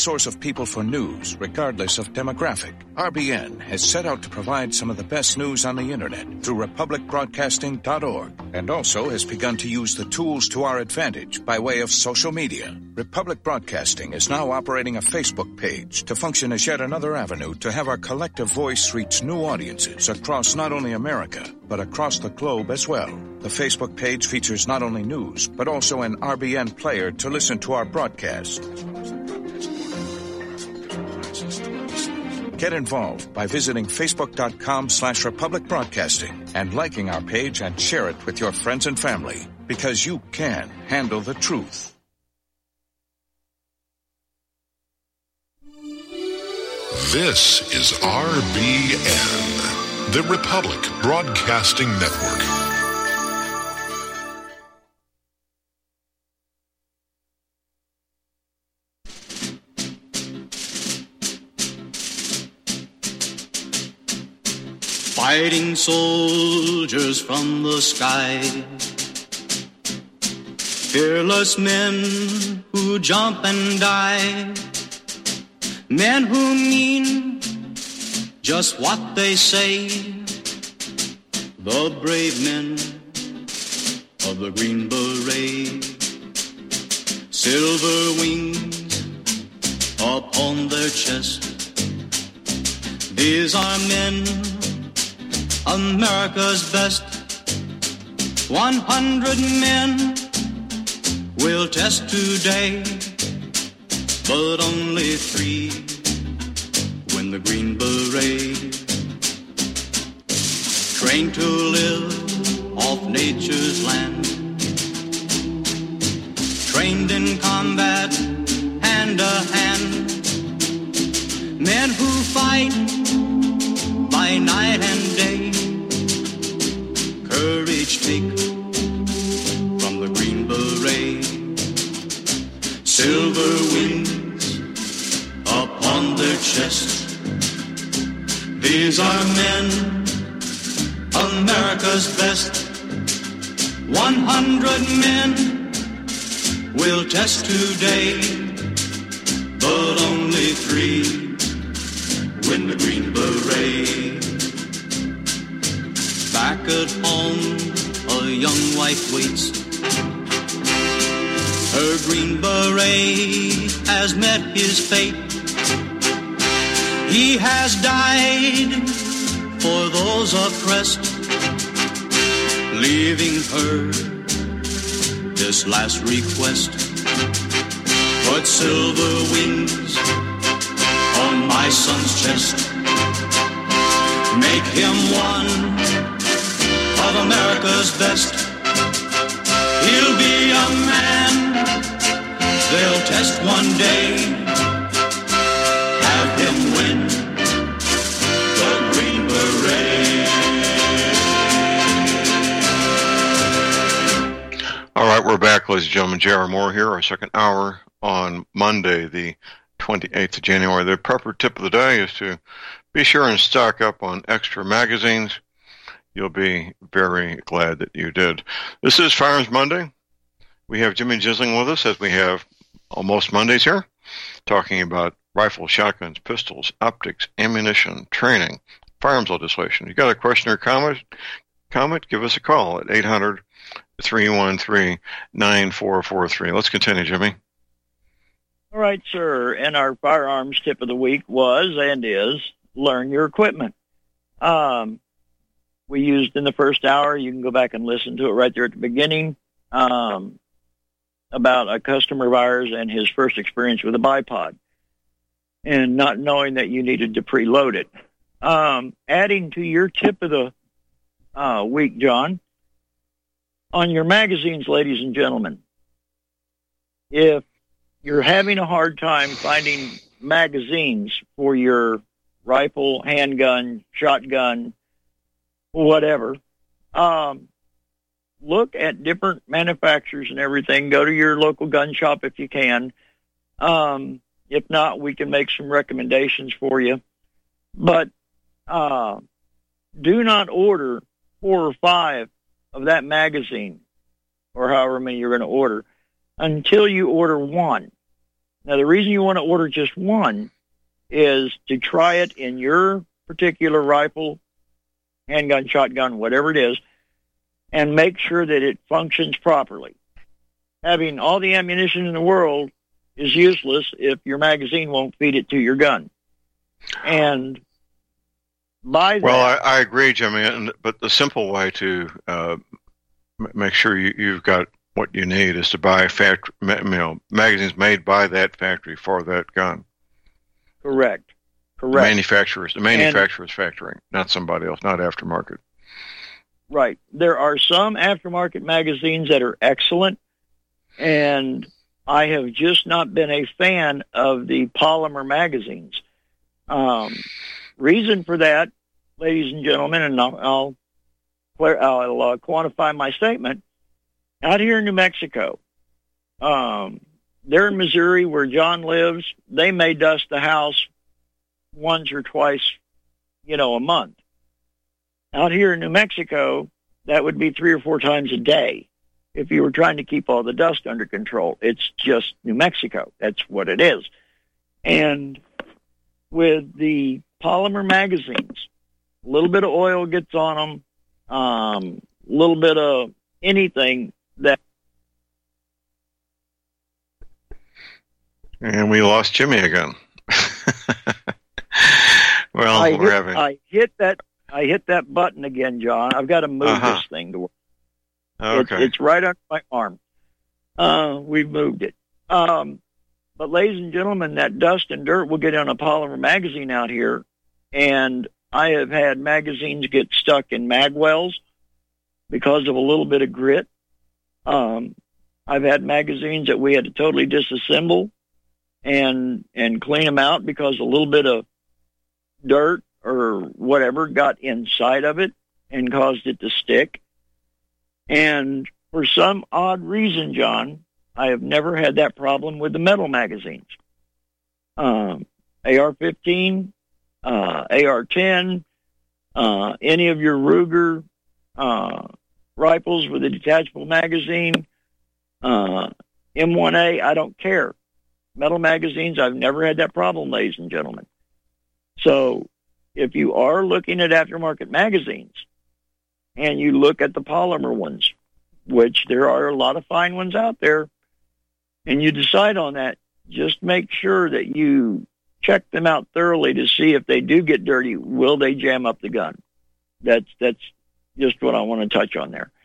source of people for news, regardless of demographic. RBN has set out to provide some of the best news on the internet through republicbroadcasting.org, and also has begun to use the tools to our advantage by way of social media. Republic Broadcasting is now operating a Facebook page to function as yet another avenue to have our collective voice reach new audiences across not only America, but across the globe as well. The Facebook page features not only news, but also an RBN player to listen to our broadcast. Get involved by visiting facebook.com/Republic Broadcasting and liking our page and share it with your friends and family, because you can handle the truth. This is RBN, the Republic Broadcasting Network. Fighting soldiers from the sky, fearless men who jump and die, men who mean just what they say, the brave men of the Green Beret, silver wings upon their chest. These are men, America's best. 100 men will test today, but only 3 win the Green Beret. Trained to live off nature's land, trained in combat hand to hand, men who fight by night and day, courage take from the Green Beret, silver wings upon their chest. These are men, America's best. 100 men will test today, but only 3 win the Green Beret. Back at home, a young wife waits. Her Green Beret has met his fate. He has died for those oppressed, leaving her this last request. Put silver wings on my son's chest. Make him one of America's best. He'll be a man they'll test one day. Have him win the Green Beret. All right, we're back, ladies and gentlemen. J.R. Moore here, our second hour on Monday, the 28th of January. The proper tip of the day is to be sure and stock up on extra magazines. You'll be very glad that you did. This is Firearms Monday. We have Jimmy Gisling with us, as we have almost Mondays here, talking about rifles, shotguns, pistols, optics, ammunition, training, firearms legislation. You got a question or comment? Give us a call at 800-313-9443. Let's continue, Jimmy. All right, sir. And our firearms tip of the week was and is learn your equipment. We used in the first hour, you can go back and listen to it right there at the beginning, about a customer of ours and his first experience with a bipod and not knowing that you needed to preload it. Adding to your tip of the week, John, on your magazines, ladies and gentlemen, if you're having a hard time finding magazines for your rifle, handgun, shotgun, whatever, look at different manufacturers and everything. Go to your local gun shop if you can. If not, we can make some recommendations for you. But do not order 4 or 5 of that magazine, or however many you're going to order, until you order 1. Now, the reason you want to order just one is to try it in your particular rifle, handgun, shotgun, whatever it is, and make sure that it functions properly. Having all the ammunition in the world is useless if your magazine won't feed it to your gun. And by that... Well, I agree, Jimmy, but the simple way to make sure you've got what you need is to buy magazines made by that factory for that gun. Correct. The manufacturer's factory, not somebody else, not aftermarket. Right. There are some aftermarket magazines that are excellent, and I have just not been a fan of the polymer magazines. Reason for that, ladies and gentlemen, and I'll quantify my statement. Out here in New Mexico, there in Missouri where John lives, they may dust the house once or twice, a month. Out here in New Mexico, that would be 3 or 4 times a day if you were trying to keep all the dust under control. It's just New Mexico. That's what it is. And with the polymer magazines, a little bit of oil gets on them, a little bit of anything that... And we lost Jimmy again. Well, I hit that button again, John. I've got to move this thing to work. Okay. It's right under my arm. We've moved it. But ladies and gentlemen, that dust and dirt will get on a polymer magazine out here, and I have had magazines get stuck in mag wells because of a little bit of grit. I've had magazines that we had to totally disassemble and clean them out because a little bit of dirt or whatever got inside of it and caused it to stick. And for some odd reason, John, I have never had that problem with the metal magazines. AR-15, AR-10, any of your Ruger rifles with a detachable magazine, M1A, I don't care. Metal magazines, I've never had that problem, ladies and gentlemen. So if you are looking at aftermarket magazines and you look at the polymer ones, which there are a lot of fine ones out there, and you decide on that, just make sure that you check them out thoroughly to see if they do get dirty, will they jam up the gun? That's just what I want to touch on there.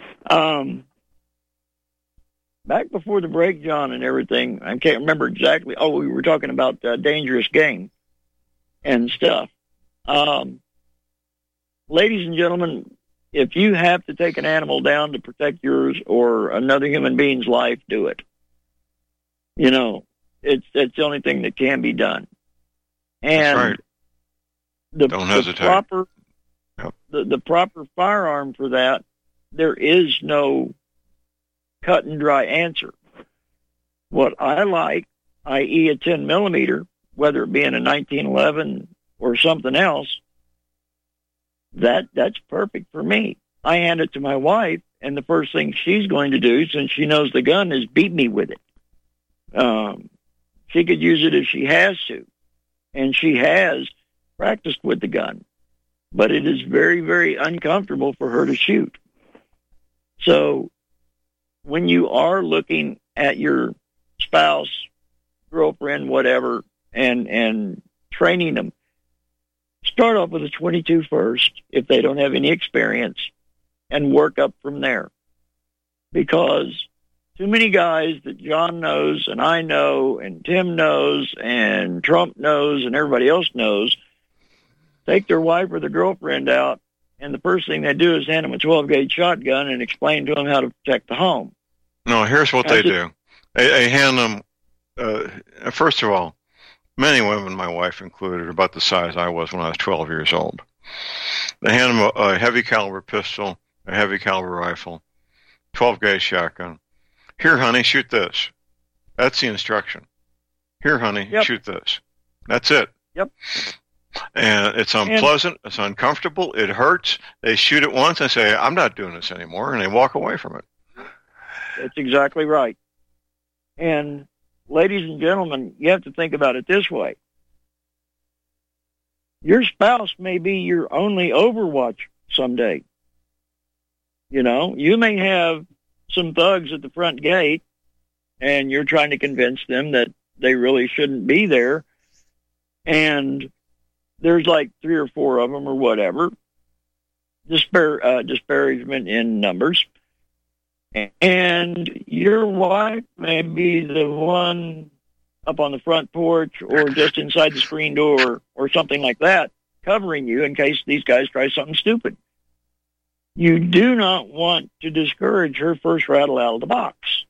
Back before the break, John, and everything, I can't remember exactly. Oh, we were talking about dangerous game and stuff. Ladies and gentlemen, if you have to take an animal down to protect yours or another human being's life, do it. It's the only thing that can be done. And that's right. Don't hesitate. The proper firearm for that, there is no cut and dry answer. What I like, i.e. a 10 millimeter, whether it be in a 1911 or something else, that's perfect for me. I hand it to my wife, and the first thing she's going to do, since she knows the gun, is beat me with it. She could use it if she has to, and she has practiced with the gun, but it is very, very uncomfortable for her to shoot. So when you are looking at your spouse, girlfriend, whatever, and training them, start off with a .22 first if they don't have any experience and work up from there. Because too many guys that John knows and I know and Tim knows and Trump knows and everybody else knows take their wife or their girlfriend out, and the first thing they do is hand them a 12-gauge shotgun and explain to them how to protect the home. No, here's what they do. They hand them, first of all, many women, my wife included, are about the size I was when I was 12 years old. They hand them a heavy caliber pistol, a heavy caliber rifle, 12-gauge shotgun. Here, honey, shoot this. That's the instruction. Here, honey, shoot this. That's it. Yep. And it's unpleasant. It's uncomfortable. It hurts. They shoot it once and say, I'm not doing this anymore, and they walk away from it. That's exactly right. And ladies and gentlemen, you have to think about it this way. Your spouse may be your only Overwatch someday. You know, you may have some thugs at the front gate, and you're trying to convince them that they really shouldn't be there. And there's like 3 or 4 of them or whatever. Disparagement in numbers. And your wife may be the one up on the front porch or just inside the screen door or something like that, covering you in case these guys try something stupid. You do not want to discourage her first rattle out of the box.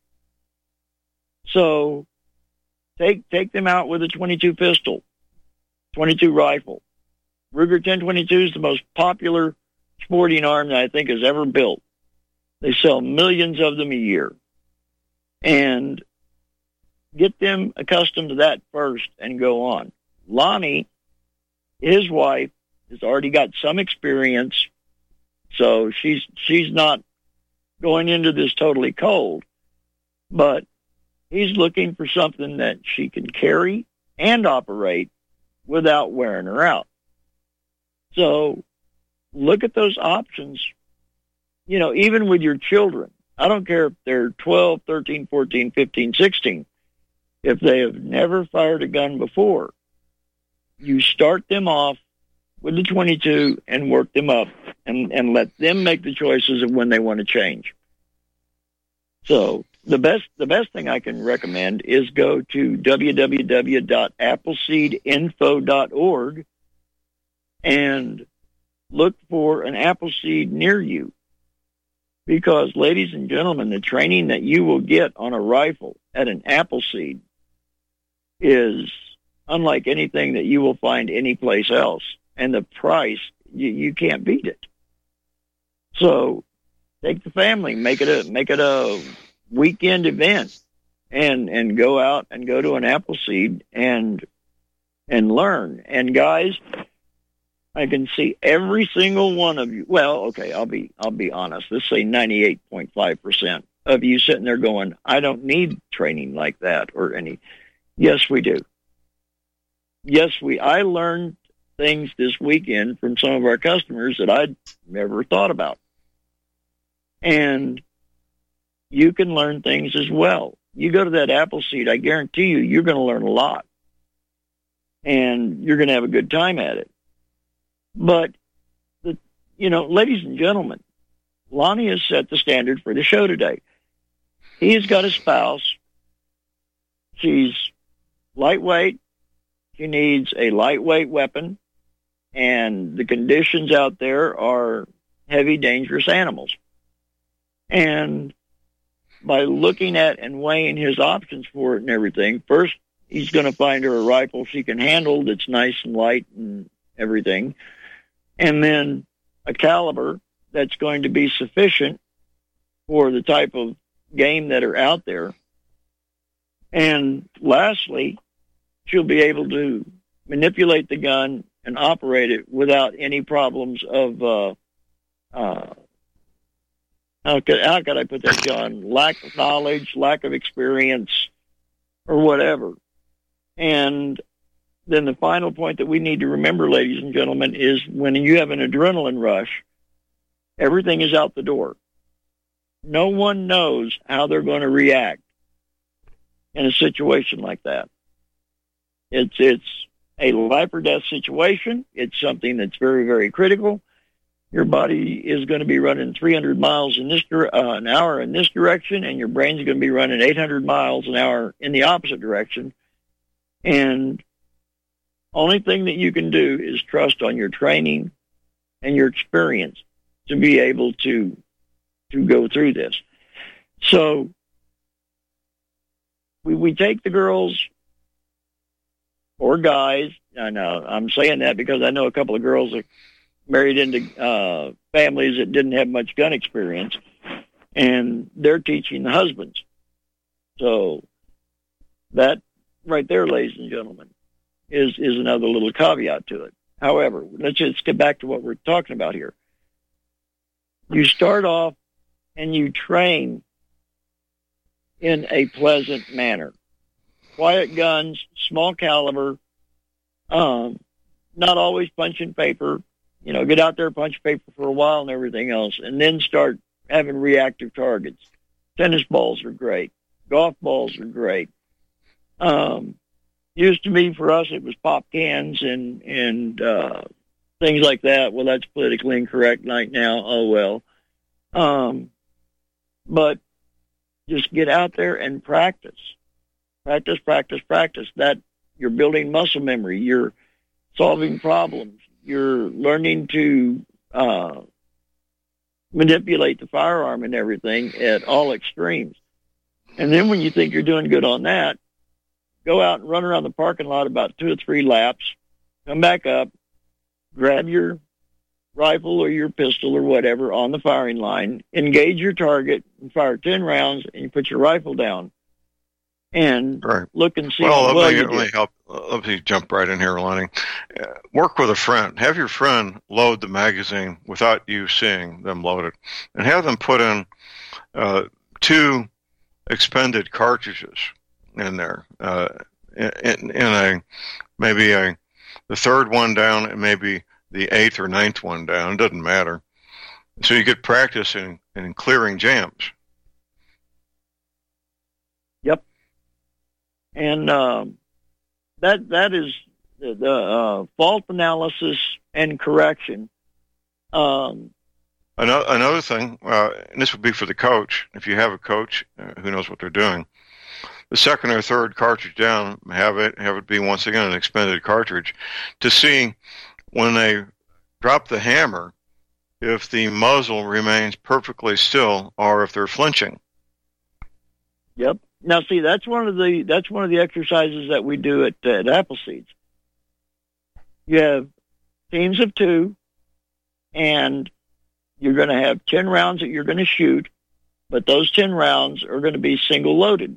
So take them out with a .22 pistol, .22 rifle. Ruger 1022 is the most popular sporting arm that I think is ever built. They sell millions of them a year. And get them accustomed to that first and go on. Lonnie, his wife, has already got some experience, so she's not going into this totally cold. But he's looking for something that she can carry and operate without wearing her out. So look at those options, you know, even with your children. I don't care if they're 12, 13, 14, 15, 16. If they have never fired a gun before, you start them off with the .22 and work them up and let them make the choices of when they want to change. So the best thing I can recommend is go to www.appleseedinfo.org and look for an Appleseed near you. Because, ladies and gentlemen, the training that you will get on a rifle at an Appleseed is unlike anything that you will find anyplace else. And the price, you can't beat it. So take the family, make it a weekend event, and go out and go to an Appleseed and learn. And guys, I can see every single one of you. Well, okay, I'll be honest. Let's say 98.5% of you sitting there going, I don't need training like that or any. Yes, we do. Yes, I learned things this weekend from some of our customers that I'd never thought about. And you can learn things as well. You go to that Appleseed, I guarantee you're going to learn a lot. And you're going to have a good time at it. But, ladies and gentlemen, Lonnie has set the standard for the show today. He has got a spouse. She's lightweight. She needs a lightweight weapon. And the conditions out there are heavy, dangerous animals. And by looking at and weighing his options for it and everything, first, he's going to find her a rifle she can handle that's nice and light and everything. And then a caliber that's going to be sufficient for the type of game that are out there. And lastly, she'll be able to manipulate the gun and operate it without any problems of, how could I put that, John? Lack of knowledge, lack of experience, or whatever. And then the final point that we need to remember, ladies and gentlemen, is when you have an adrenaline rush, everything is out the door. No one knows how they're going to react in a situation like that. It's a life or death situation. It's something that's very, very critical. Your body is going to be running 300 miles in this an hour in this direction, and your brain's going to be running 800 miles an hour in the opposite direction. And only thing that you can do is trust on your training and your experience to be able to go through this. So we take the girls or guys. I know I'm saying that because I know a couple of girls that married into families that didn't have much gun experience, and they're teaching the husbands. So that right there, ladies and gentlemen, is another little caveat to it. However, let's just get back to what we're talking about here. You start off and you train in a pleasant manner. quiet guns, small caliber, not always punching paper. Get out there, punch paper for a while and everything else, and then start having reactive targets. Tennis balls are great. Golf balls are great. Used to be for us, it was pop cans and things like that. Well, that's politically incorrect right now. Oh, well. But just get out there and practice. Practice. That you're building muscle memory. You're solving problems. You're learning to manipulate the firearm and everything at all extremes. And then when you think you're doing good on that, go out and run around the parking lot about 2 or 3 laps, come back up, grab your rifle or your pistol or whatever on the firing line, engage your target, and fire 10 rounds, and you put your rifle down. And look and see how well you do. Let me jump right in here, Lonnie. Work with a friend. Have your friend load the magazine without you seeing them load it, and have them put in 2 expended cartridges in there, in maybe the third one down and maybe the 8th or 9th one down. It doesn't matter. So you get practice in clearing jams. Yep. And that is the fault analysis and correction. Another thing, and this would be for the coach, if you have a coach who knows what they're doing, the second or third cartridge down, have it be once again an expended cartridge, to see when they drop the hammer if the muzzle remains perfectly still or if they're flinching. Yep. Now, see, that's one of the exercises that we do at Appleseeds. You have teams of 2, and you're going to have 10 rounds that you're going to shoot, but those 10 rounds are going to be single loaded.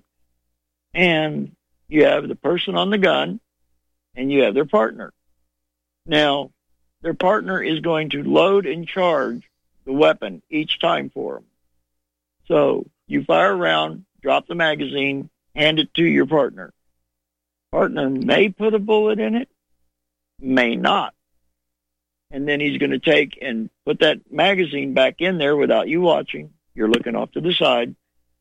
And you have the person on the gun, and you have their partner. Now, their partner is going to load and charge the weapon each time for them. So you fire a round, drop the magazine, hand it to your partner. Partner may put a bullet in it, may not. And then he's going to take and put that magazine back in there without you watching. You're looking off to the side.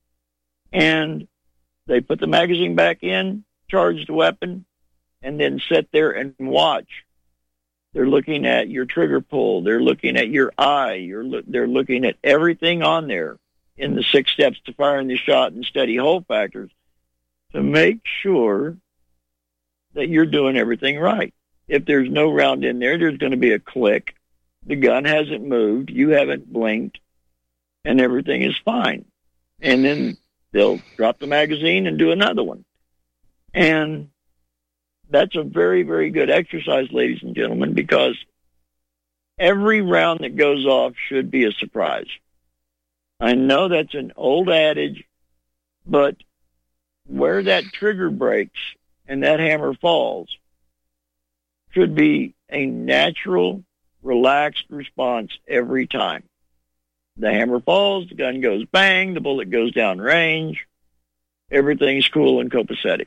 And they put the magazine back in, charge the weapon, and then sit there and watch. They're looking at your trigger pull. They're looking at your eye. They're looking at everything on there in the 6 steps to firing the shot and steady hold factors to make sure that you're doing everything right. If there's no round in there, there's going to be a click. The gun hasn't moved. You haven't blinked, and everything is fine. And then they'll drop the magazine and do another one. And that's a very, very good exercise, ladies and gentlemen, because every round that goes off should be a surprise. I know that's an old adage, but where that trigger breaks and that hammer falls should be a natural, relaxed response every time. The hammer falls, the gun goes bang, the bullet goes down range, everything's cool and copacetic.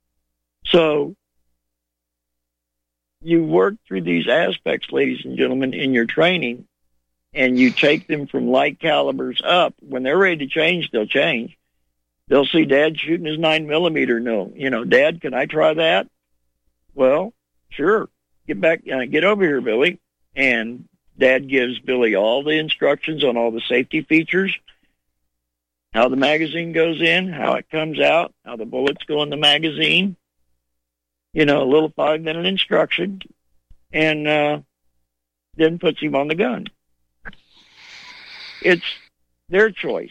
So you work through these aspects, ladies and gentlemen, in your training, and you take them from light calibers up. When they're ready to change, they'll change. They'll see Dad shooting his 9mm. No, Dad, can I try that? Well, sure. Get over here, Billy. And Dad gives Billy all the instructions on all the safety features, how the magazine goes in, how it comes out, how the bullets go in the magazine. A little 5-minute instruction, and then puts him on the gun. It's their choice.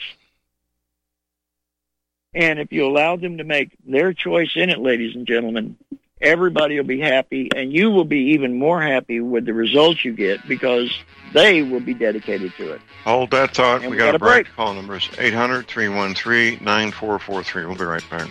And if you allow them to make their choice in it, ladies and gentlemen, everybody will be happy, and you will be even more happy with the results you get because they will be dedicated to it. Hold that thought. We got a break. Call number is 800-313-9443. We'll be right back.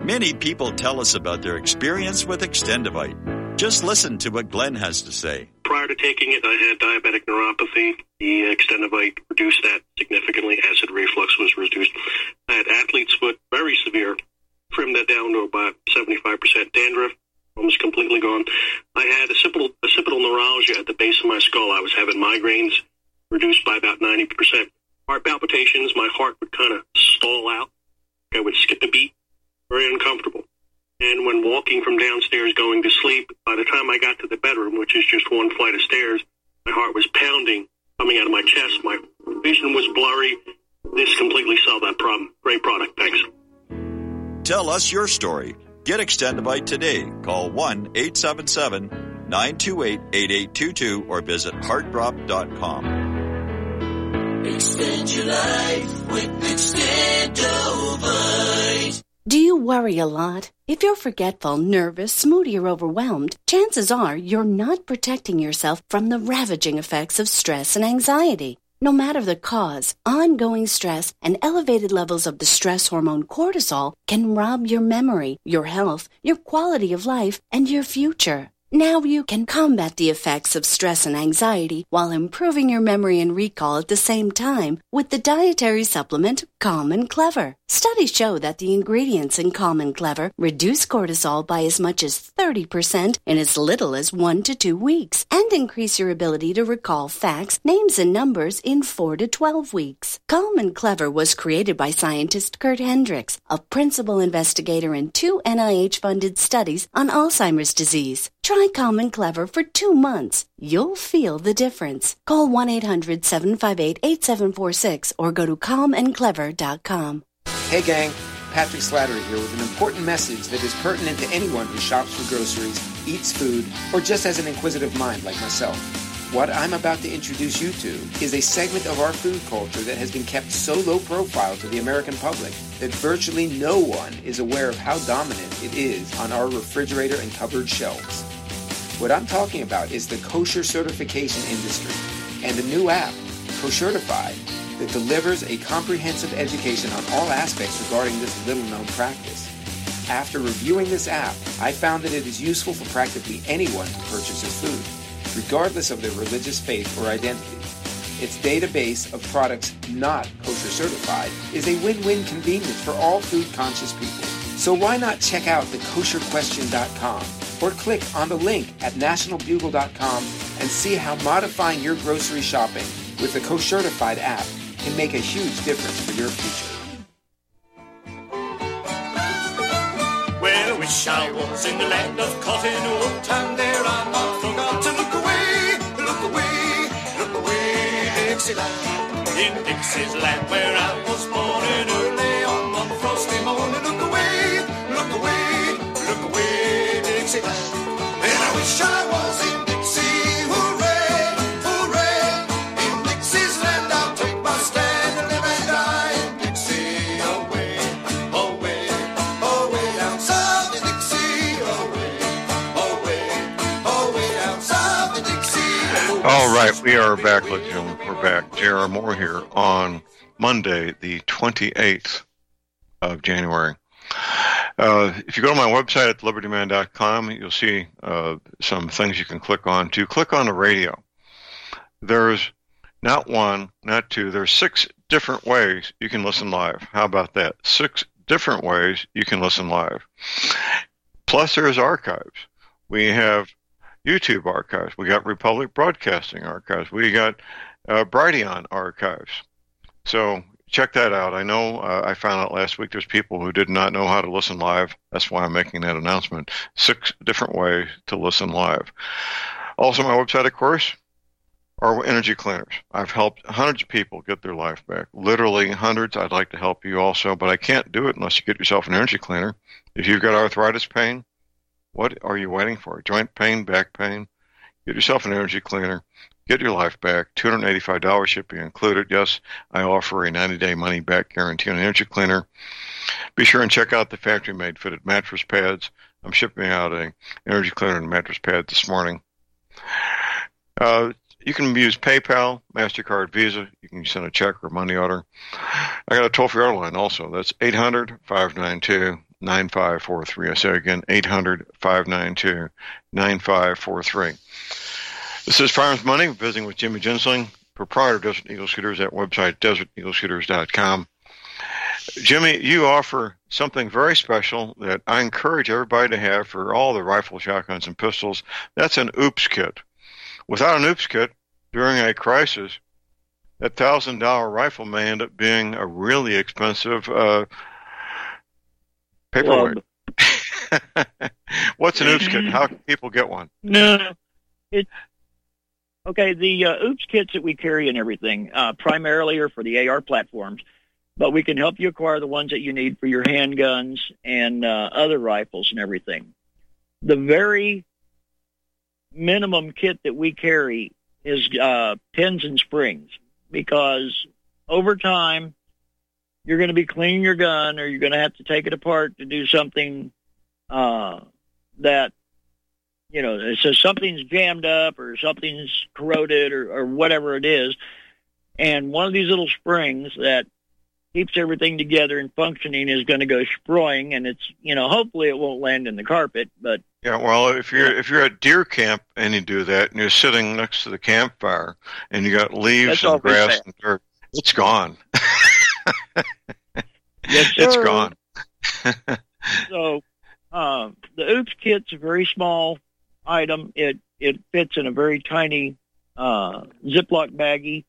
Many people tell us about their experience with Extendivite. Just listen to what Glenn has to say. Prior to taking it, I had diabetic neuropathy. The Extendivite reduced that significantly. Acid reflux was reduced. I had athlete's foot, very severe. Trimmed that down to about 75%. Dandruff, almost completely gone. I had occipital neuralgia at the base of my skull. I was having migraines, reduced by about 90%. Heart palpitations, my heart would kind of stall out. I would skip a beat, very uncomfortable. And when walking from downstairs going to sleep, by the time I got to the bedroom, which is just one flight of stairs, my heart was pounding, coming out of my chest. My vision was blurry. This completely solved that problem. Great product. Thanks. Tell us your story. Get Extendivite today. Call 1-877-928-8822 or visit heartdrop.com. Extend your life with Extendivite. Do you worry a lot? If you're forgetful, nervous, moody, or overwhelmed, chances are you're not protecting yourself from the ravaging effects of stress and anxiety. No matter the cause, ongoing stress and elevated levels of the stress hormone cortisol can rob your memory, your health, your quality of life, and your future. Now you can combat the effects of stress and anxiety while improving your memory and recall at the same time with the dietary supplement Calm and Clever. Studies show that the ingredients in Calm and Clever reduce cortisol by as much as 30% in as little as 1 to 2 weeks and increase your ability to recall facts, names, and numbers in 4 to 12 weeks. Calm and Clever was created by scientist Kurt Hendricks, a principal investigator in 2 NIH-funded studies on Alzheimer's disease. Try Calm and Clever for 2 months. You'll feel the difference. Call 1-800-758-8746 or go to calmandclever.com. Hey gang, Patrick Slattery here with an important message that is pertinent to anyone who shops for groceries, eats food, or just has an inquisitive mind like myself. What I'm about to introduce you to is a segment of our food culture that has been kept so low profile to the American public that virtually no one is aware of how dominant it is on our refrigerator and cupboard shelves. What I'm talking about is the kosher certification industry and a new app, Koshertified, that delivers a comprehensive education on all aspects regarding this little-known practice. After reviewing this app, I found that it is useful for practically anyone who purchases food, regardless of their religious faith or identity. Its database of products not kosher certified is a win-win convenience for all food-conscious people. So why not check out thekosherquestion.com or click on the link at nationalbugle.com and see how modifying your grocery shopping with the Koshertified app can make a huge difference for your future. Well, I wish I was in the land of cotton wool time there. I not forgot to look away, look away, look away, Dixieland. In Dixie's land where I was born and early on one frosty morning. Look away, look away, look away, Dixieland. And I wish I was in Dixie, hooray, hooray. In Dixie's land I'll take my stand and live and die in Dixie. Away, away, away down south in Dixie. Away, away, away down south in Dixie. All right, we are back, ladies and gentlemen. We're back. J.R. Moore here on Monday, the 28th of January. If you go to my website at libertyman.com, you'll see some things you can click on. To click on the radio, there's not one, not two, there's 6 different ways you can listen live. How about that? 6 different ways you can listen live. Plus, there's archives. We have YouTube archives. We got Republic Broadcasting archives. We got Brighteon archives. So check that out. I know I found out last week there's people who did not know how to listen live. That's why I'm making that announcement. 6 different ways to listen live. Also, my website, of course, are energy cleaners. I've helped hundreds of people get their life back. Literally hundreds. I'd like to help you also, but I can't do it unless you get yourself an energy cleaner. If you've got arthritis pain, what are you waiting for? Joint pain, back pain? Get yourself an energy cleaner. Get your life back. $285 shipping included. Yes, I offer a 90-day money-back guarantee on an energy cleaner. Be sure and check out the factory-made fitted mattress pads. I'm shipping out an energy cleaner and mattress pad this morning. You can use PayPal, MasterCard, Visa. You can send a check or money order. I got a toll-free order line also. That's 800-592-19 800-592-9543. I say again, 800-592-9543. This is Farms Money, visiting with Jimmy Gensling, proprietor of Desert Eagle Shooters, at website deserteagleshooters.com. Jimmy, you offer something very special that I encourage everybody to have for all the rifle, shotguns, and pistols. That's an OOPS kit. Without an OOPS kit, during a crisis, that $1,000 rifle may end up being a really expensive paperweight. What's an OOPS kit? How can people get one? No, okay. The OOPS kits that we carry and everything primarily are for the AR platforms, but we can help you acquire the ones that you need for your handguns and other rifles and everything. The very minimum kit that we carry is pins and springs, because over time you're going to be cleaning your gun, or you're going to have to take it apart to do something that, you know, so something's jammed up or something's corroded or whatever it is. And one of these little springs that keeps everything together and functioning is going to go sproing, and it's, you know, hopefully it won't land in the carpet, but yeah, well, if you're at deer camp and you do that, and you're sitting next to the campfire and you got leaves and grass and dirt, it's gone. Yes, sir. It's gone. So the OOPS kit's a very small item. It fits in a very tiny Ziploc baggie.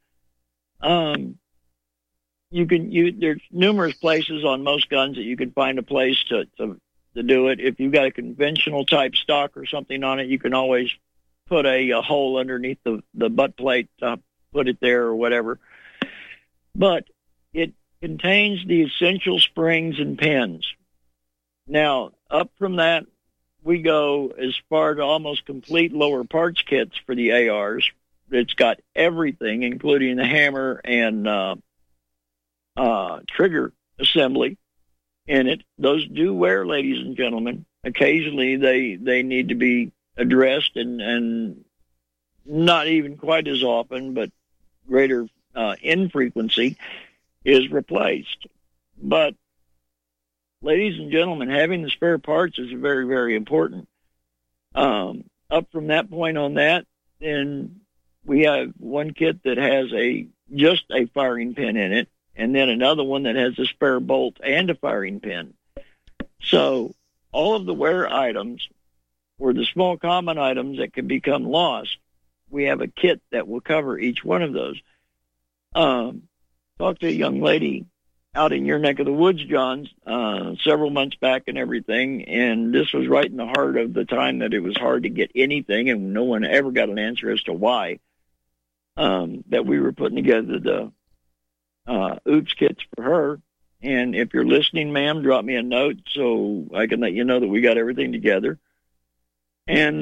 There's numerous places on most guns that you can find a place to do it. If you've got a conventional type stock or something on it, you can always put a hole underneath the butt plate, put it there or whatever. But it contains the essential springs and pins. Now, up from that, we go as far to almost complete lower parts kits for the ARs. It's got everything, including the hammer and trigger assembly in it. Those do wear, ladies and gentlemen. Occasionally they need to be addressed, and not even quite as often, but greater infrequency is replaced. But ladies and gentlemen, having the spare parts is very, very important. Up from that point on that, then we have one kit that has just a firing pin in it, and then another one that has a spare bolt and a firing pin. So all of the wear items, or the small common items that can become lost, we have a kit that will cover each one of those. Talked to a young lady out in your neck of the woods, John, several months back and everything, and this was right in the heart of the time that it was hard to get anything, and no one ever got an answer as to why, that we were putting together the OOPS kits for her. And if you're listening, ma'am, drop me a note so I can let you know that we got everything together. And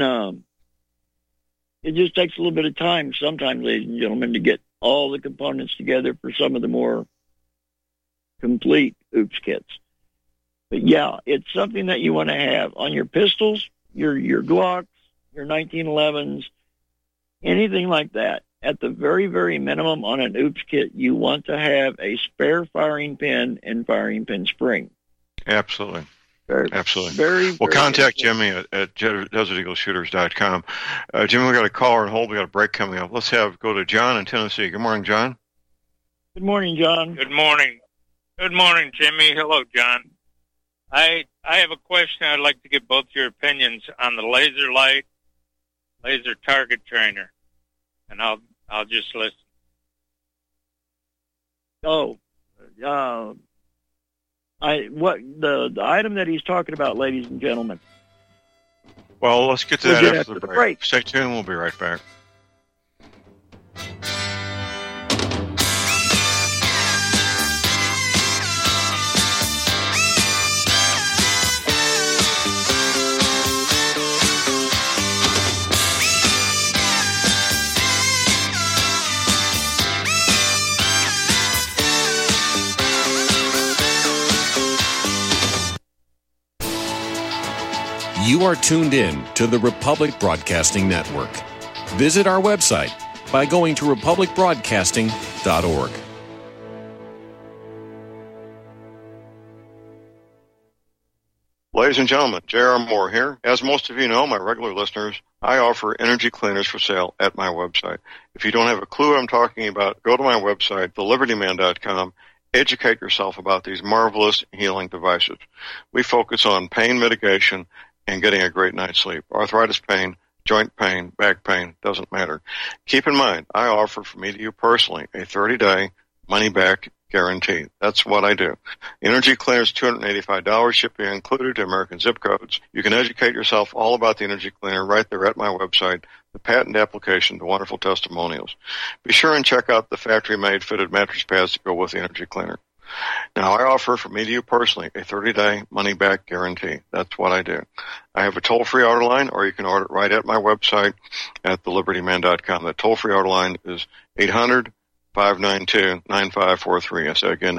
it just takes a little bit of time sometimes, ladies and gentlemen, to get all the components together for some of the more complete OOPS kits. But yeah, it's something that you want to have on your pistols, your Glocks, your 1911s, anything like that. At the very, very minimum on an OOPS kit, you want to have a spare firing pin and firing pin spring. Absolutely. Absolutely. Very contact Jimmy at deserteagleshooters.com. Jimmy, we got a caller on hold. We got a break coming up. Let's go to John in Tennessee. Good morning, John. Good morning, John. Good morning. Good morning, Jimmy. Hello, John. I have a question. I'd like to get both your opinions on the laser light, laser target trainer, and I'll just listen. Oh, the item that he's talking about, ladies and gentlemen. Well, let's get to that after the break. Stay tuned. We'll be right back. You are tuned in to the Republic Broadcasting Network. Visit our website by going to republicbroadcasting.org. Ladies and gentlemen, J.R. Moore here. As most of you know, my regular listeners, I offer energy cleaners for sale at my website. If you don't have a clue what I'm talking about, go to my website, thelibertyman.com. Educate yourself about these marvelous healing devices. We focus on pain mitigation and getting a great night's sleep. Arthritis pain, joint pain, back pain, doesn't matter. Keep in mind, I offer from me to you personally a 30-day money-back guarantee. That's what I do. Energy cleaners, $285, shipping included to American zip codes. You can educate yourself all about the energy cleaner right there at my website, the patent application, the wonderful testimonials. Be sure and check out the factory-made fitted mattress pads to go with the energy cleaner. Now, I offer from me to you personally a 30-day money-back guarantee. That's what I do. I have a toll-free order line, or you can order it right at my website at thelibertyman.com. The toll-free order line is 800-592-9543. I say again,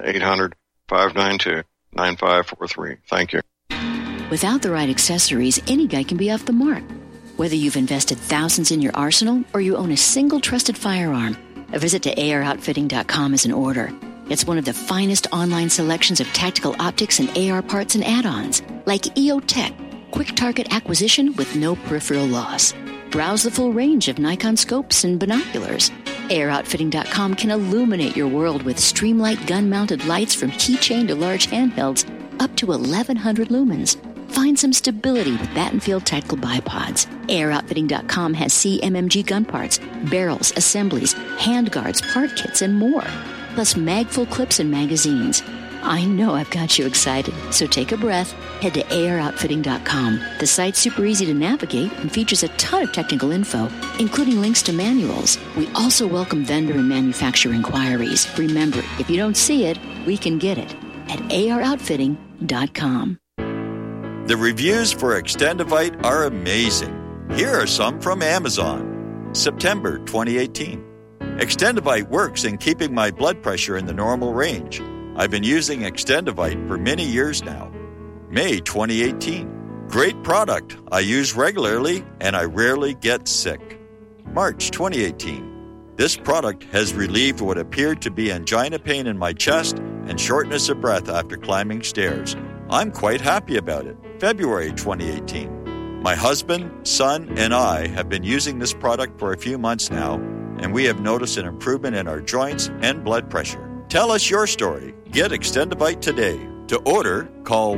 800-592-9543. Thank you. Without the right accessories, any guy can be off the mark. Whether you've invested thousands in your arsenal or you own a single trusted firearm, a visit to AROutfitting.com is in order. It's one of the finest online selections of tactical optics and AR parts and add-ons, like EOTech, quick target acquisition with no peripheral loss. Browse the full range of Nikon scopes and binoculars. AROutfitting.com can illuminate your world with Streamlight gun-mounted lights from keychain to large handhelds up to 1,100 lumens. Find some stability with Battenfield Tactical Bipods. AirOutfitting.com has CMMG gun parts, barrels, assemblies, handguards, part kits, and more. Plus mag-full clips and magazines. I know I've got you excited, so take a breath. Head to AirOutfitting.com. The site's super easy to navigate and features a ton of technical info, including links to manuals. We also welcome vendor and manufacturer inquiries. Remember, if you don't see it, we can get it at AirOutfitting.com. The reviews for Extendivite are amazing. Here are some from Amazon. September 2018. Extendivite works in keeping my blood pressure in the normal range. I've been using Extendivite for many years now. May 2018. Great product. I use regularly and I rarely get sick. March 2018. This product has relieved what appeared to be angina pain in my chest and shortness of breath after climbing stairs. I'm quite happy about it. February 2018. My husband, son, and I have been using this product for a few months now, and we have noticed an improvement in our joints and blood pressure. Tell us your story. Get Extendivite today. To order, call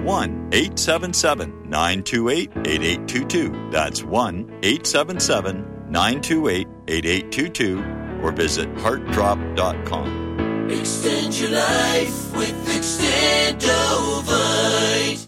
1-877-928-8822. That's 1-877-928-8822, or visit heartdrop.com. Extend your life with Extendovite.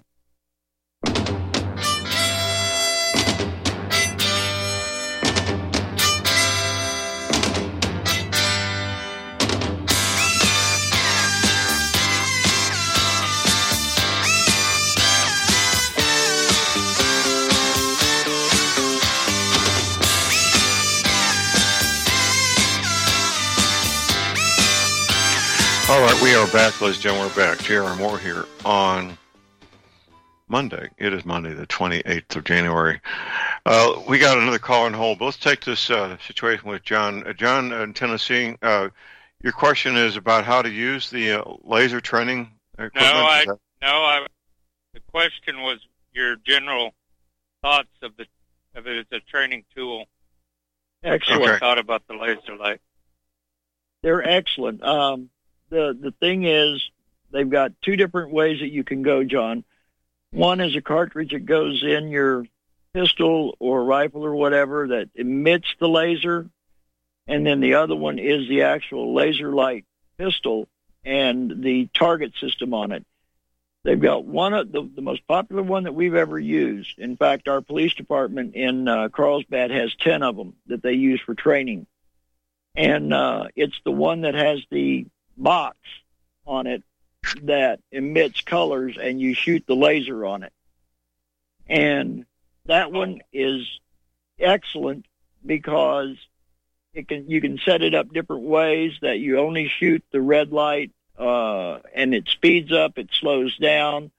All right, we are back, ladies and gentlemen. We're back. J.R. Moore here on Monday. It is Monday, the 28th of January. We got another call on hold, but let's take this situation with John. John in Tennessee, your question is about how to use the laser training equipment? The question was your general thoughts of it as a training tool. Excellent. What you thought about the laser light? They're excellent. The thing is, they've got two different ways that you can go, John. One is a cartridge that goes in your pistol or rifle or whatever that emits the laser, and then the other one is the actual laser light pistol and the target system on it. They've got one of the most popular one that we've ever used. In fact, our police department in Carlsbad has 10 of them that they use for training. And it's the one that has the box on it that emits colors, and you shoot the laser on it. And that one is excellent because you can set it up different ways that you only shoot the red light, and it speeds up, it slows down.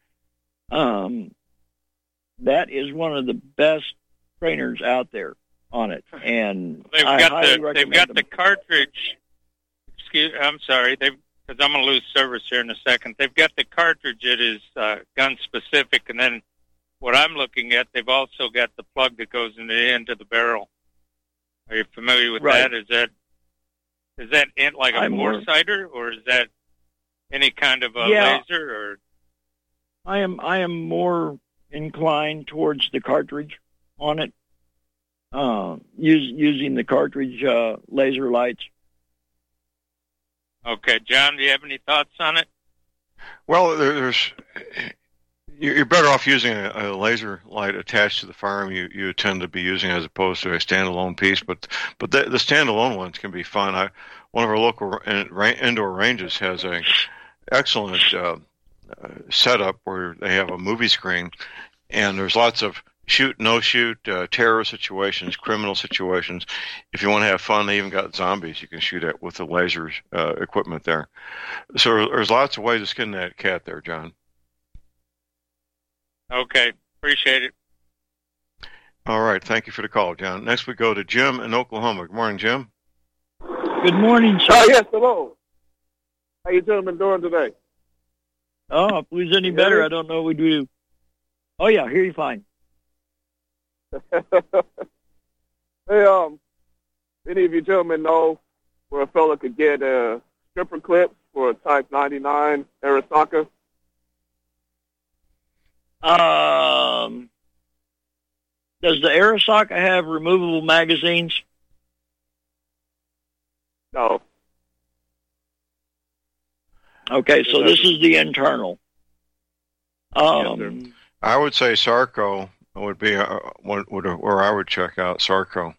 That is one of the best trainers out there on it, and they've got the cartridge. I'm sorry, because I'm going to lose service here in a second. They've got the cartridge that is gun specific, and then what I'm looking at, they've also got the plug that goes in the end of the barrel. Are you familiar with Right. that? Is that in like a foresighter, or is that any kind of a laser? Or I am more inclined towards the cartridge on it, using the cartridge laser lights. Okay, John, do you have any thoughts on it? Well, you're better off using a laser light attached to the firearm you tend to be using as opposed to a standalone piece. But the standalone ones can be fun. One of our local indoor ranges has a excellent setup where they have a movie screen, and there's lots of shoot, no shoot, terror situations, criminal situations. If you want to have fun, they even got zombies you can shoot at with the lasers equipment there. So there's lots of ways to skin that cat there, John. Okay, appreciate it. All right, thank you for the call, John. Next we go to Jim in Oklahoma. Good morning, Jim. Good morning, sir. Yes, hello. How you gentlemen doing today? Oh, if we was any better, I don't know what we'd do. Oh, yeah, hear you fine. Hey, any of you gentlemen know where a fella could get a stripper clip for a Type 99 Arisaka? Does the Arisaka have removable magazines? No. Okay, so this is the internal. I would say Sarco would be where I would check out Sarco.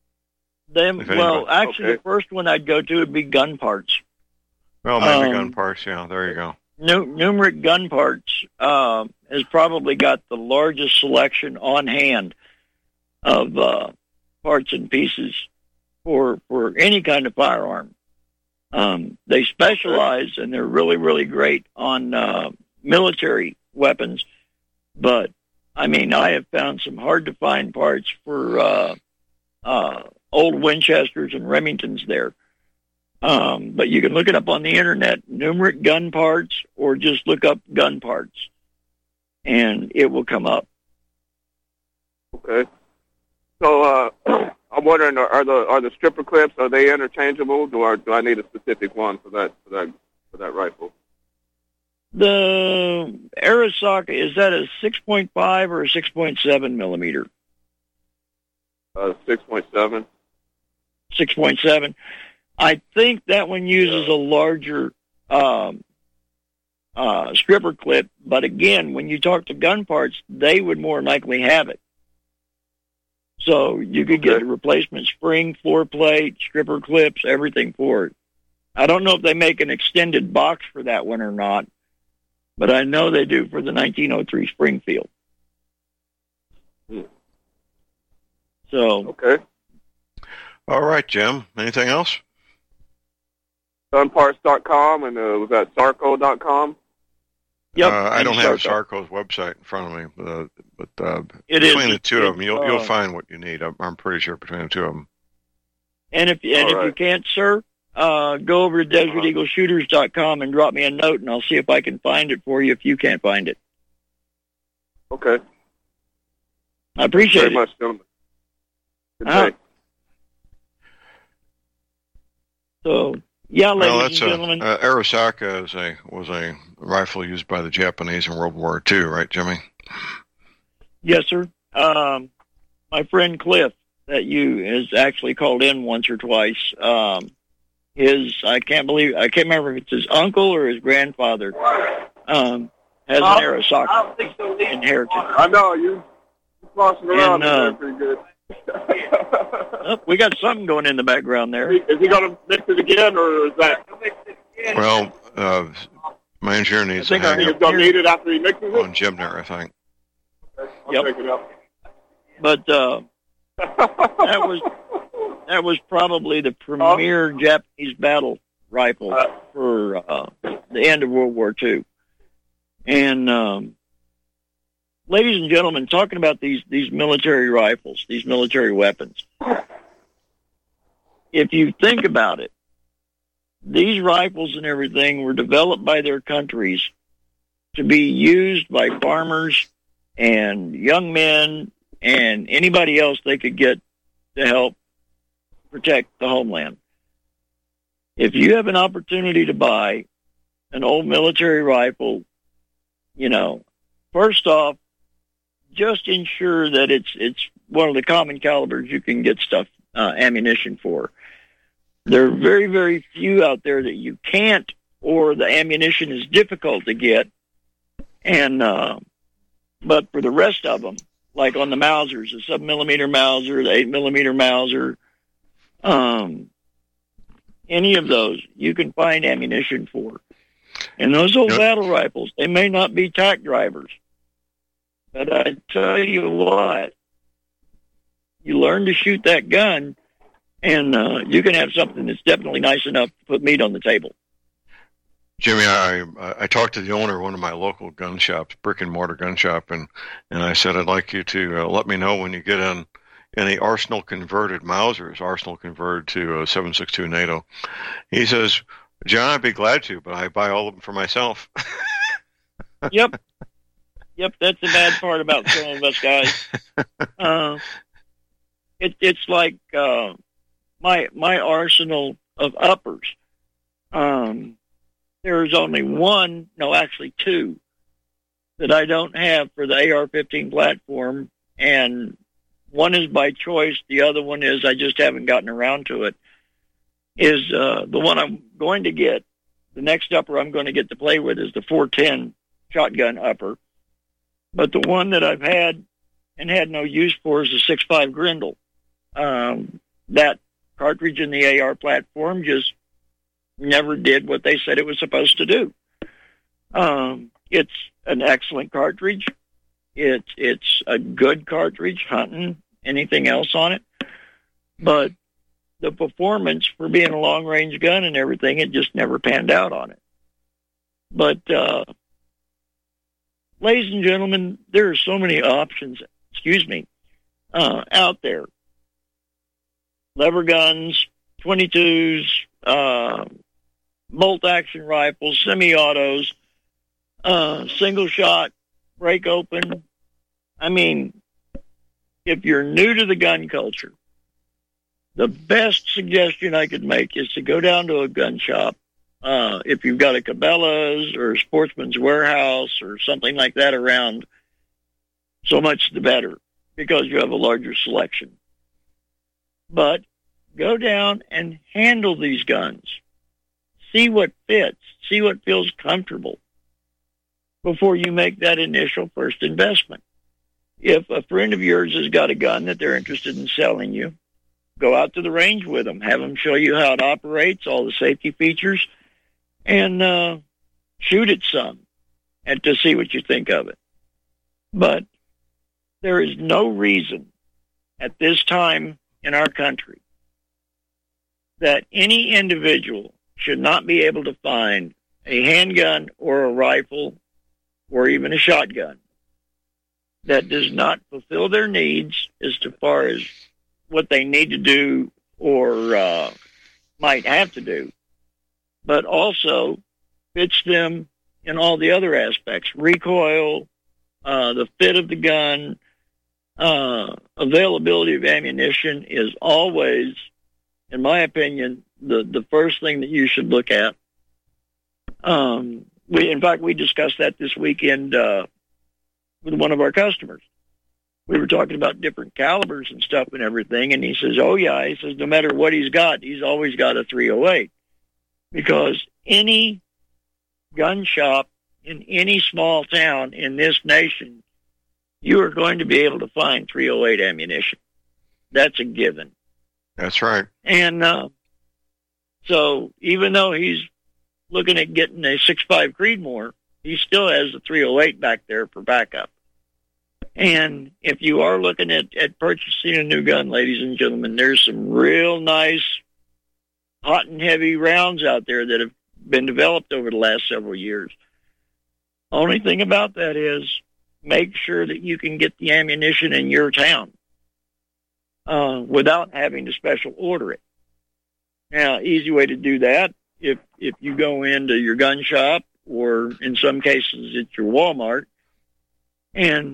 The first one I'd go to would be gun parts. Well, maybe gun parts. Yeah, there you go. Numeric Gun Parts has probably got the largest selection on hand of parts and pieces for any kind of firearm. They specialize, and they're really, really great on military weapons. But, I mean, I have found some hard-to-find parts for old Winchesters and Remingtons there. But you can look it up on the Internet, Numeric Gun Parts, or just look up gun parts, and it will come up. Okay. So I'm wondering, are the stripper clips, are they interchangeable? Do I need a specific one for that rifle? The Arisaka, is that a 6.5 or a 6.7 millimeter? 6.7. 6.7. I think that one uses a larger stripper clip, but again, when you talk to gun parts, they would more likely have it. So you could get a replacement spring, floor plate, stripper clips, everything for it. I don't know if they make an extended box for that one or not, but I know they do for the 1903 Springfield. So okay. All right, Jim. Anything else? Gunparts.com, and was that Sarco.com? Yep. I don't have Sarco's website in front of me, but between the two of them, you'll find what you need. I'm pretty sure between the two of them. And if you can't, sir, go over to DesertEagleShooters.com and drop me a note, and I'll see if I can find it for you if you can't find it. Okay. I appreciate it. Very much, gentlemen. Good day. So, yeah, ladies and gentlemen. Arisaka was a rifle used by the Japanese in World War II, right, Jimmy? Yes, sir. My friend Cliff, that you has actually called in once or twice. I can't remember if it's his uncle or his grandfather, has an Arisaka inheritance. I know, you flossing around there pretty good. We got something going in the background there. Is he going to mix it again, or is that? Well, my engineer needs to hang up going to need it after he mixes it? on Jimner, I think. I'll take it up. But that was probably the premier Japanese battle rifle for the end of World War II. And ladies and gentlemen, talking about these military rifles, these military weapons, if you think about it, these rifles and everything were developed by their countries to be used by farmers and young men and anybody else they could get to help protect the homeland. If you have an opportunity to buy an old military rifle, first off, just ensure that it's one of the common calibers you can get ammunition for. There are very, very few out there that you can't, or the ammunition is difficult to get. And but for the rest of them, like on the Mausers, the 7mm Mauser, the 8mm Mauser, any of those you can find ammunition for. And those old battle rifles, they may not be tack drivers, but I tell you what, you learn to shoot that gun, and you can have something that's definitely nice enough to put meat on the table. Jimmy, I talked to the owner of one of my local gun shops, brick and mortar gun shop, and I said, I'd like you to let me know when you get in any Arsenal converted Mausers, Arsenal converted to 7.62 NATO. He says, John, I'd be glad to, but I buy all of them for myself. Yep, that's the bad part about some of us guys. It's like my arsenal of uppers. There's only two that I don't have for the AR-15 platform, and one is by choice. The other one is I just haven't gotten around to it. Is the one I'm going to get, the next upper I'm going to get to play with is the 410 shotgun upper. But the one that I've had and had no use for is the 6.5 Grendel. That cartridge in the AR platform just never did what they said it was supposed to do. It's an excellent cartridge. It's a good cartridge, hunting, anything else on it. But the performance for being a long-range gun and everything, it just never panned out on it. But, ladies and gentlemen, there are so many options, out there. Lever guns, 22s, bolt-action rifles, semi-autos, single-shot, break open. I mean, if you're new to the gun culture, the best suggestion I could make is to go down to a gun shop. If you've got a Cabela's or a Sportsman's Warehouse or something like that around, so much the better, because you have a larger selection. But go down and handle these guns. See what fits. See what feels comfortable before you make that initial first investment. If a friend of yours has got a gun that they're interested in selling you, go out to the range with them. Have them show you how it operates, all the safety features, and shoot it some and to see what you think of it. But there is no reason at this time in our country that any individual should not be able to find a handgun or a rifle or even a shotgun that does not fulfill their needs as far as what they need to do or might have to do, but also fits them in all the other aspects: recoil, the fit of the gun, availability of ammunition is always, in my opinion, the first thing that you should look at. We discussed that this weekend with one of our customers. We were talking about different calibers and stuff and everything, and he says, oh, yeah, he says, no matter what he's got, he's always got a 308. Because any gun shop in any small town in this nation, you are going to be able to find 308 ammunition. That's a given. That's right. And so even though he's looking at getting a 6.5 Creedmoor, he still has a 308 back there for backup. And if you are looking at purchasing a new gun, ladies and gentlemen, there's some real nice hot and heavy rounds out there that have been developed over the last several years. Only thing about that is make sure that you can get the ammunition in your town without having to special order it. Now, easy way to do that, if you go into your gun shop, or in some cases it's your Walmart, and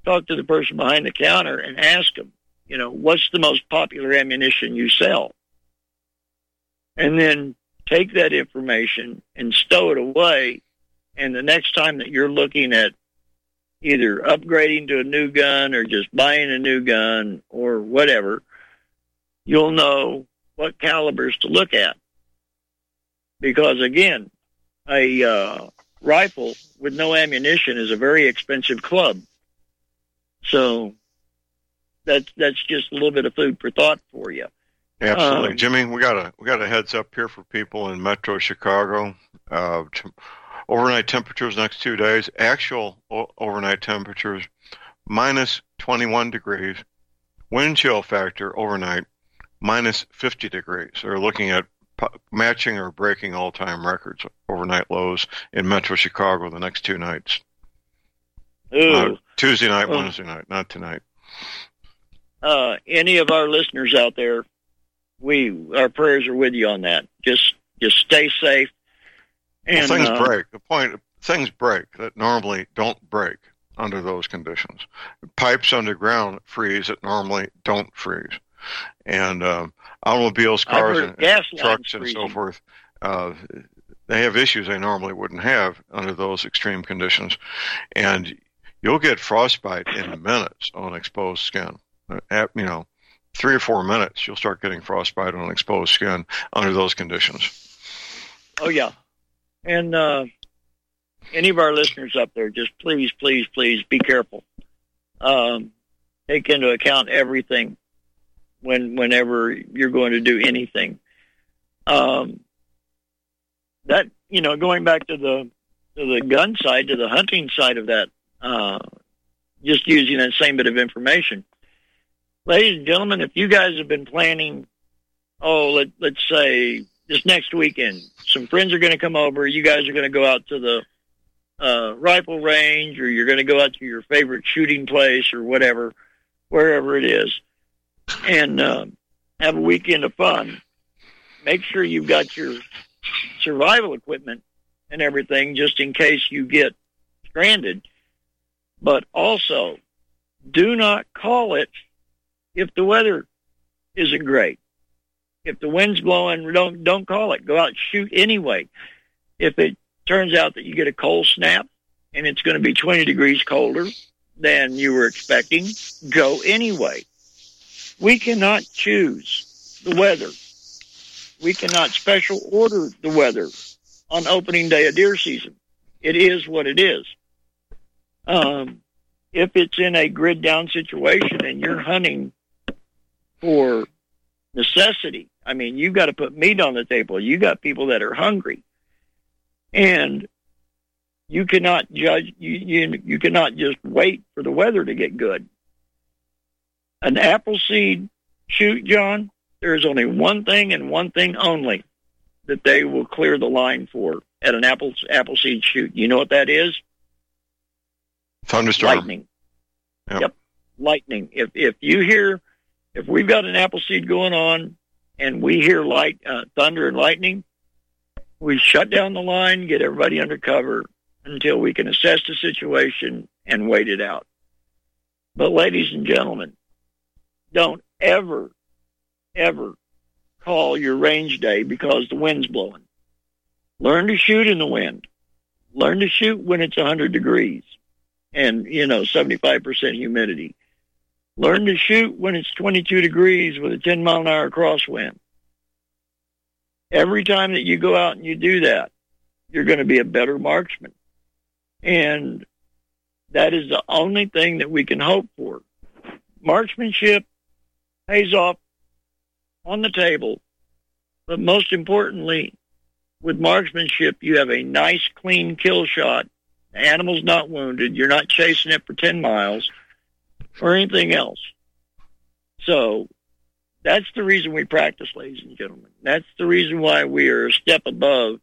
talk to the person behind the counter and ask them, what's the most popular ammunition you sell? And then take that information and stow it away. And the next time that you're looking at either upgrading to a new gun or just buying a new gun or whatever, you'll know what calibers to look at. Because, again, a rifle with no ammunition is a very expensive club. So that's just a little bit of food for thought for you. Absolutely. Jimmy, we got a heads up here for people in Metro Chicago. Overnight temperatures next 2 days, actual overnight temperatures minus 21 degrees, wind chill factor overnight minus 50 degrees. So we're looking at matching or breaking all-time records, overnight lows in Metro Chicago the next 2 nights. Tuesday night, Wednesday night, not tonight. Any of our listeners out there, our prayers are with you on that. Just stay safe. And things break. Things break that normally don't break under those conditions. Pipes underground freeze that normally don't freeze. And automobiles, cars, and trucks and so forth, they have issues they normally wouldn't have under those extreme conditions. And you'll get frostbite in minutes on exposed skin. 3 or 4 minutes, you'll start getting frostbite on exposed skin under those conditions. Oh, yeah. And any of our listeners up there, just please, please, please be careful. Take into account everything whenever you're going to do anything. Going back to the gun side, to the hunting side of that, just using that same bit of information. Ladies and gentlemen, if you guys have been planning, let's say this next weekend, some friends are going to come over, you guys are going to go out to the rifle range, or you're going to go out to your favorite shooting place or whatever, wherever it is, and have a weekend of fun. Make sure you've got your survival equipment and everything just in case you get stranded. But also, do not call it if the weather isn't great. If the wind's blowing, don't call it. Go out and shoot anyway. If it turns out that you get a cold snap and it's going to be 20 degrees colder than you were expecting, go anyway. We cannot choose the weather. We cannot special order the weather on opening day of deer season. It is what it is. If it's in a grid down situation and you're hunting for necessity, I mean, you've got to put meat on the table. You got people that are hungry, and you cannot judge. You cannot just wait for the weather to get good. An Appleseed shoot, John, there is only one thing and one thing only that they will clear the line for at an Appleseed shoot. You know what that is? Thunderstorm. Lightning. Yep, lightning. If we've got an Appleseed going on and we hear thunder and lightning, we shut down the line, get everybody under cover until we can assess the situation and wait it out. But ladies and gentlemen, don't ever, ever call your range day because the wind's blowing. Learn to shoot in the wind. Learn to shoot when it's 100 degrees and, 75% humidity. Learn to shoot when it's 22 degrees with a 10-mile-an-hour crosswind. Every time that you go out and you do that, you're going to be a better marksman. And that is the only thing that we can hope for. Marksmanship pays off on the table, but most importantly, with marksmanship, you have a nice, clean kill shot. The animal's not wounded. You're not chasing it for 10 miles or anything else. So that's the reason we practice, ladies and gentlemen. That's the reason why we are a step above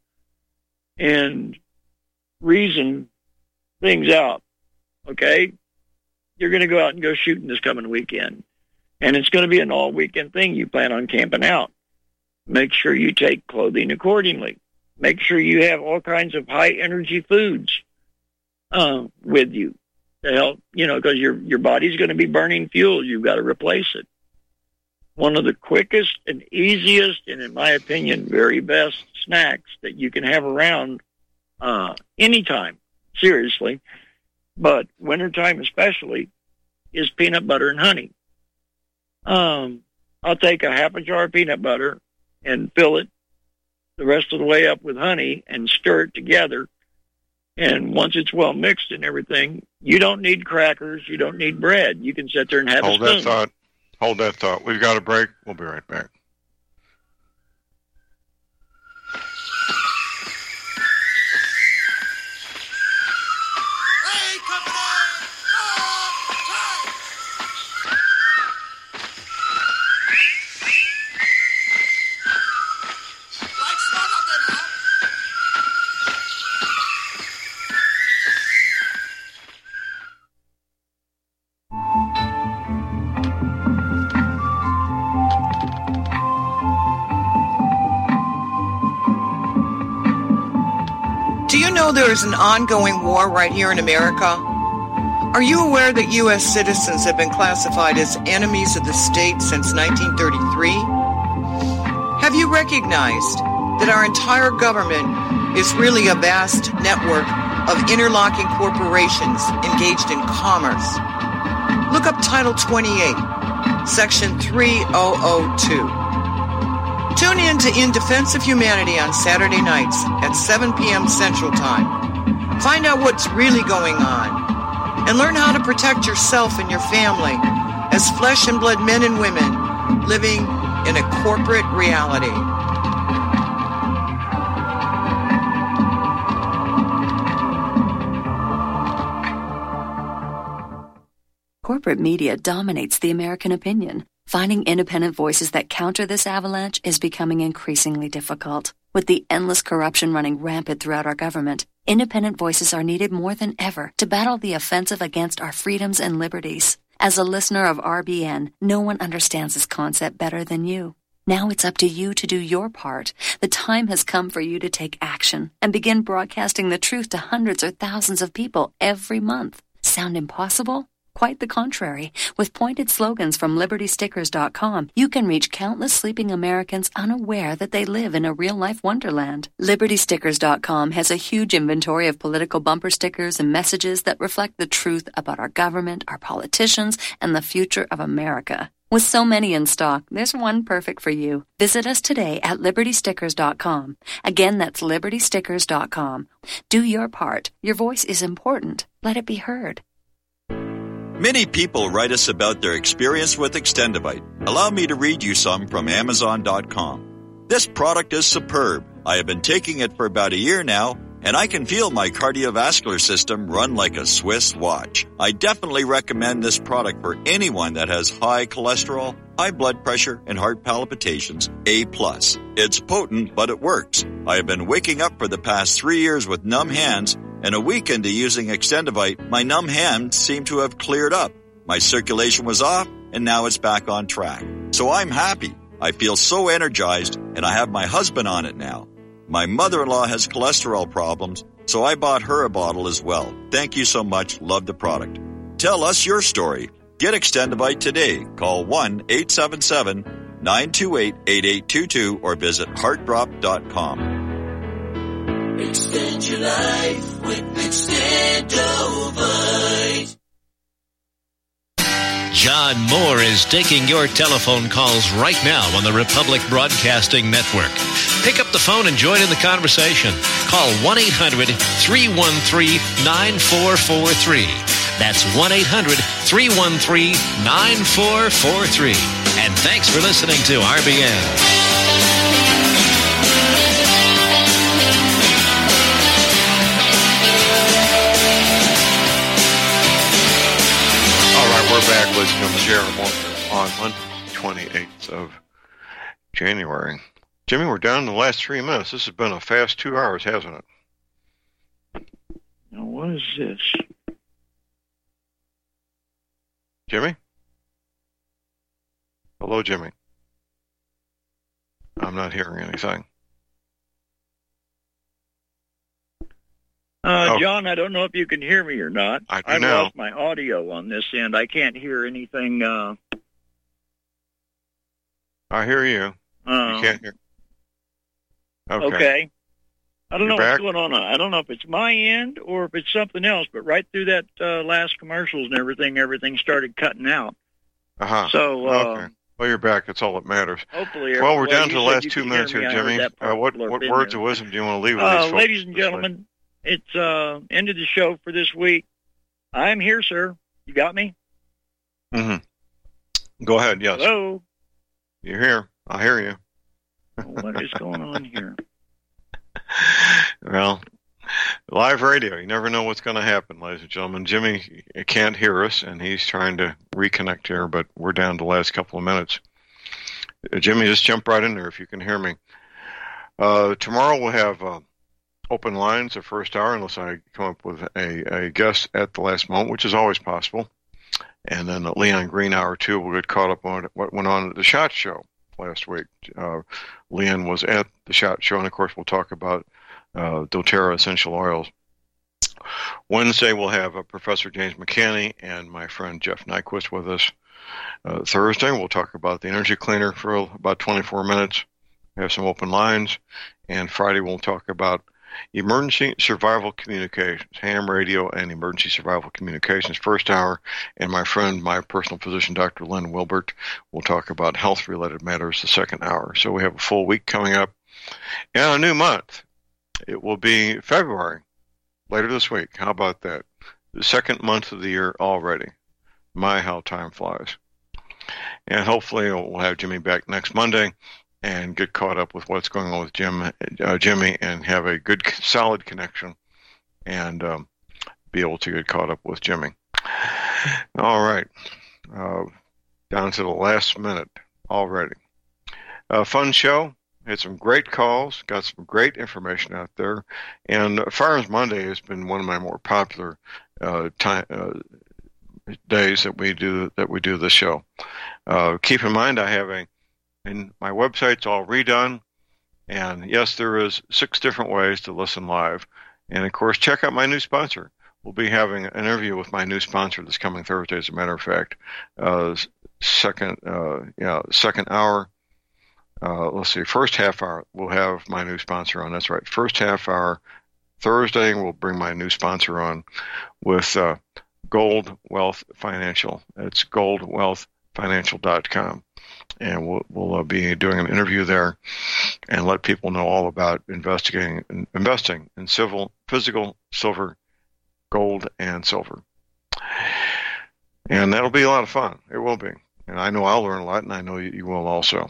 and reason things out. Okay? You're going to go out and go shooting this coming weekend. And it's going to be an all-weekend thing. You plan on camping out. Make sure you take clothing accordingly. Make sure you have all kinds of high-energy foods with you. to help, because your body's going to be burning fuel. You've got to replace it. One of the quickest and easiest, and in my opinion, very best snacks that you can have around anytime, seriously, but wintertime especially, is peanut butter and honey. I'll take a half a jar of peanut butter and fill it the rest of the way up with honey and stir it together. And once it's well mixed and everything, you don't need crackers. You don't need bread. You can sit there and have a spoon. Hold that thought. We've got a break. We'll be right back. There is an ongoing war right here in America. Are you aware that U.S. citizens have been classified as enemies of the state since 1933? Have you recognized that our entire government is really a vast network of interlocking corporations engaged in commerce? Look up Title 28, Section 3002. Tune in to In Defense of Humanity on Saturday nights at 7 p.m. Central Time. Find out what's really going on and learn how to protect yourself and your family as flesh and blood men and women living in a corporate reality. Corporate media dominates the American opinion. Finding independent voices that counter this avalanche is becoming increasingly difficult. With the endless corruption running rampant throughout our government, independent voices are needed more than ever to battle the offensive against our freedoms and liberties. As a listener of RBN, no one understands this concept better than you. Now it's up to you to do your part. The time has come for you to take action and begin broadcasting the truth to hundreds or thousands of people every month. Sound impossible? Quite the contrary. With pointed slogans from LibertyStickers.com, you can reach countless sleeping Americans unaware that they live in a real-life wonderland. LibertyStickers.com has a huge inventory of political bumper stickers and messages that reflect the truth about our government, our politicians, and the future of America. With so many in stock, there's one perfect for you. Visit us today at LibertyStickers.com. Again, that's LibertyStickers.com. Do your part. Your voice is important. Let it be heard. Many people write us about their experience with Extendivite. Allow me to read you some from Amazon.com. This product is superb. I have been taking it for about a year now, and I can feel my cardiovascular system run like a Swiss watch. I definitely recommend this product for anyone that has high cholesterol, high blood pressure, and heart palpitations, A+. It's potent, but it works. I have been waking up for the past 3 years with numb hands, and a week into using Extendivite, my numb hands seem to have cleared up. My circulation was off, and now it's back on track. So I'm happy. I feel so energized, and I have my husband on it now. My mother-in-law has cholesterol problems, so I bought her a bottle as well. Thank you so much. Love the product. Tell us your story. Get Extendivite today. Call 1-877-928-8822 or visit heartdrop.com. Extend your life with Extendovite. John Moore is taking your telephone calls right now on the Republic Broadcasting Network. Pick up the phone and join in the conversation. Call 1-800-313-9443. That's 1-800-313-9443. And thanks for listening to RBN. We're back, ladies and gentlemen. Jared Moore on Monday, 28th of January. Jimmy, we're down in the last 3 minutes. This has been a fast 2 hours, hasn't it? Now, what is this? Jimmy? Hello, Jimmy. I'm not hearing anything. John, I don't know if you can hear me or not. I've lost my audio on this end. I can't hear anything. I hear you. You can't hear. Okay. I don't know what's going on. I don't know if it's my end or if it's something else, but right through that last commercials and everything started cutting out. So, okay. Well, you're back. That's all that matters. Hopefully. Well, we're down to the last 2 minutes here, Jimmy. What words of wisdom do you want to leave with these folks? Ladies and gentlemen, it's end of the show for this week. I'm here, sir. You got me? Mm-hmm. Go ahead, yes. Hello? You're here. I hear you. What is going on here? Well, live radio, you never know what's going to happen, ladies and gentlemen. Jimmy can't hear us, and he's trying to reconnect here, but we're down to the last couple of minutes. Jimmy, just jump right in there if you can hear me. Tomorrow we'll have open lines the first hour, unless I come up with a guest at the last moment, which is always possible. And then at Leon Green Hour 2, we'll get caught up on what went on at the SHOT Show last week. Leon was at the SHOT Show, and of course we'll talk about doTERRA essential oils. Wednesday we'll have Professor James McCanney and my friend Jeff Nyquist with us. Thursday we'll talk about the energy cleaner for about 24 minutes. We have some open lines. And Friday we'll talk about emergency survival communications, ham radio and emergency survival communications first hour, and my friend, my personal physician, Dr. Lynn Wilbert, will talk about health-related matters the second hour. So we have a full week coming up, and a new month. It will be February, later this week. How about that? The second month of the year already. My, how time flies. And hopefully we'll have Jimmy back next Monday and get caught up with what's going on with Jimmy, and have a good, solid connection, and be able to get caught up with Jimmy. All right. Down to the last minute already. Fun show. Had some great calls, got some great information out there, and Firearms Monday has been one of my more popular days that we do this show. Keep in mind, I have and my website's all redone, and yes, there is 6 different ways to listen live. And of course, check out my new sponsor. We'll be having an interview with my new sponsor this coming Thursday, as a matter of fact. Second hour. Let's see, first half hour we'll have my new sponsor on. That's right, first half hour Thursday we'll bring my new sponsor on with Gold Wealth Financial. It's goldwealthfinancial.com. And we'll be doing an interview there and let people know all about investing in physical silver, gold, and silver. And that'll be a lot of fun. It will be. And I know I'll learn a lot, and I know you will also.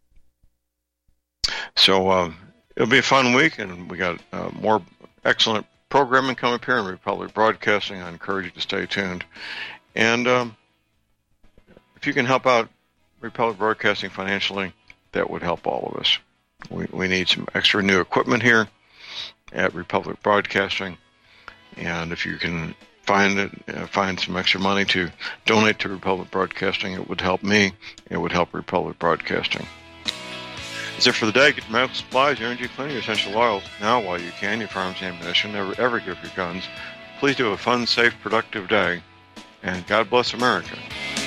So it'll be a fun week, and we got more excellent programming coming up here in Republic Broadcasting. I encourage you to stay tuned. And if you can help out Republic Broadcasting financially, that would help all of us. We need some extra new equipment here at Republic Broadcasting, and if you can find some extra money to donate to Republic Broadcasting, it would help me. It would help Republic Broadcasting. That's it for the day. Get your medical supplies, your energy cleaning, your essential oils now while you can. Your firearms ammunition. Never ever give your guns. Please do a fun, safe, productive day, and God bless America.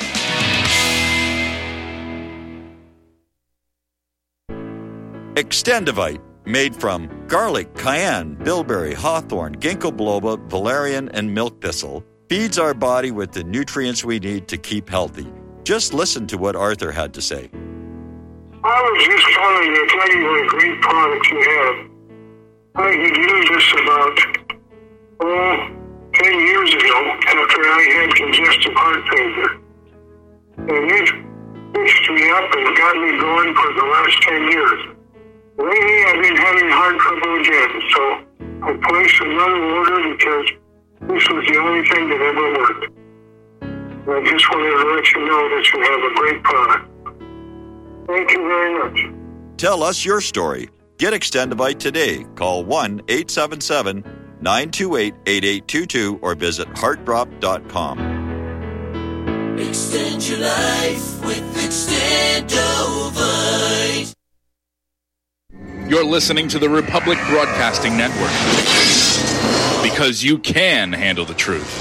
Extendivite, made from garlic, cayenne, bilberry, hawthorn, ginkgo biloba, valerian, and milk thistle, feeds our body with the nutrients we need to keep healthy. Just listen to what Arthur had to say. I was just calling to tell you what a great product you have. I had used this about 10 years ago after I had congestive heart failure. And it fixed me up and got me going for the last 10 years. Lately, I've been having heart trouble again, so I placed another order because this was the only thing that ever worked. And I just wanted to let you know that you have a great product. Thank you very much. Tell us your story. Get Extendivite today. Call 1-877-928-8822 or visit heartdrop.com. Extend your life with Extendivite. You're listening to the Republic Broadcasting Network. because you can handle the truth.